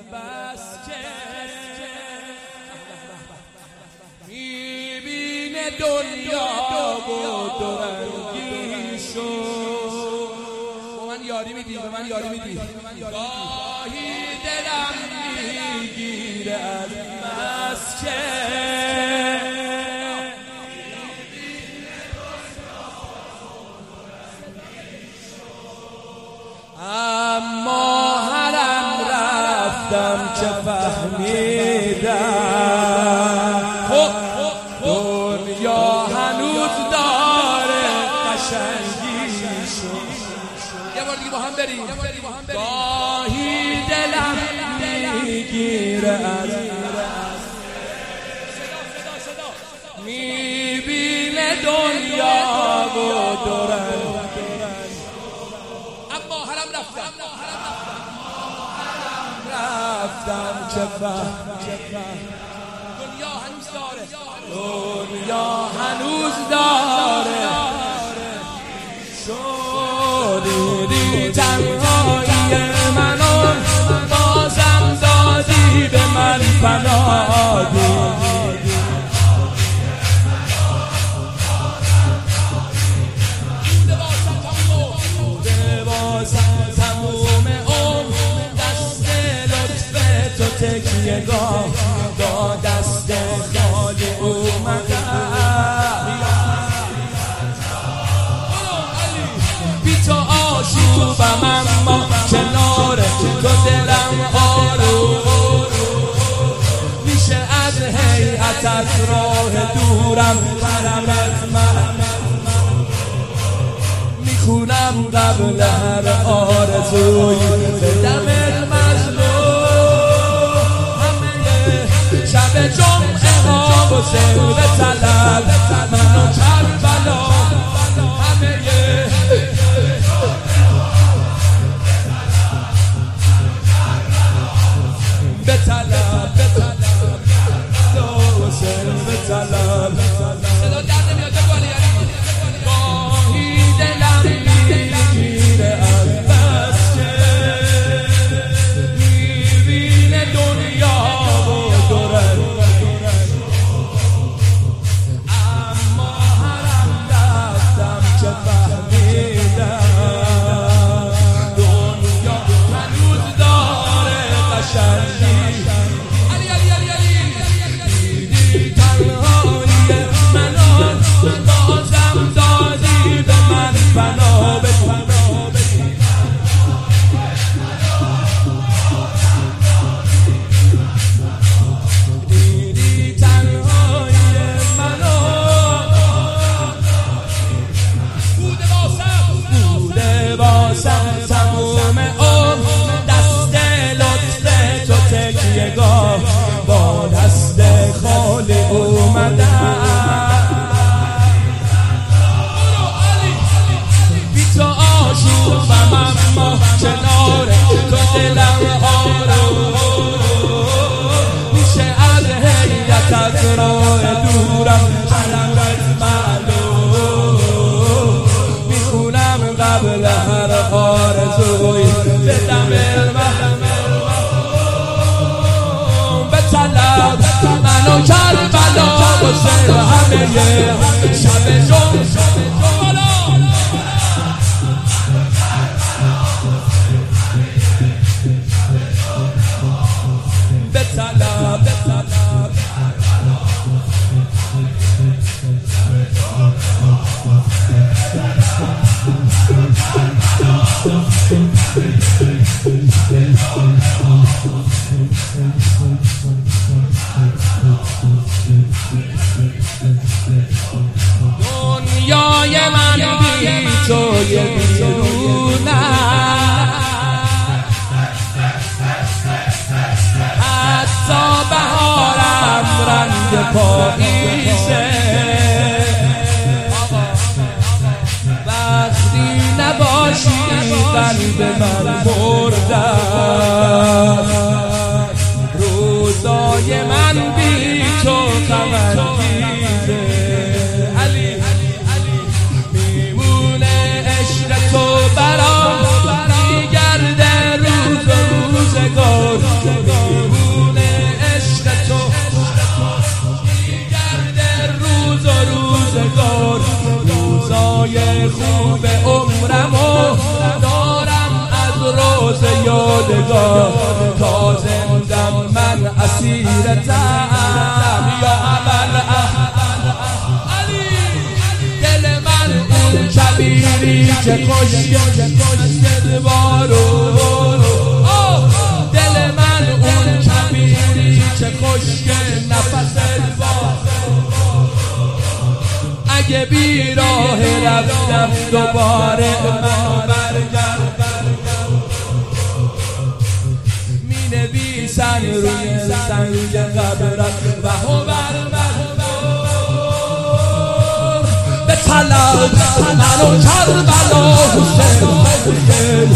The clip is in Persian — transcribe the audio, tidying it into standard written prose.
بس که میبینه دنیا و دورنگی شد. به من یاری میدی، به من یاری میدی. گاهی دلم میگیره از بس که اما هرم رفتم که فهمیدم دنیا هنوز داره قشنگیشو. یه بار دیگه با هم بریم. گاهی دلم میگیره از میبینه دنیا و دورنگی. اما هرم رفتم چه دنیا هنوز داره، دنیا هنوز داره. شدیدی تنهایی منو بازم دادی به من فنادی. تکیه گاه با دست خالی اومدم، بی تو آشوبم اما کنار تو دلم آروم میشه. از هیئتت راه دورم حرمت من میخونم قبل هر آرزوی به دمت مظلوم. شب جمعه ها و سر طلب من و کربلا همه به طلب و سر طلب. صدا در نمیاد بگوانی. گاهی دلم میگیره از بس که میبینه دنیا با دست خالی اومدم، بی تو آشوبم اما کنار تو دلم آروم میشه. از هیئتت راه دورم حرمت معلوم میخونم قبل هر آرزوی به دم منو کربلا و سر همه شب به طلب دنیای من بی تو یه بیرونه، حتی بهارم رنگ پاییزه. وقتی نباشی قلب من مرده، روزای من بی تو غم‌انگیزه. میمونه عشق تو برام میگرده روز و روزگار. یادگار تا زندم من اسیرتم یا علی دل من اون کبیری که کشت بارو دل من اون کبیری که کشت نفس اگه بی راه رفتم دوباره من برگردم می نویسن روی سنگ قبرم و هوبر به طلب منو کربلا حسین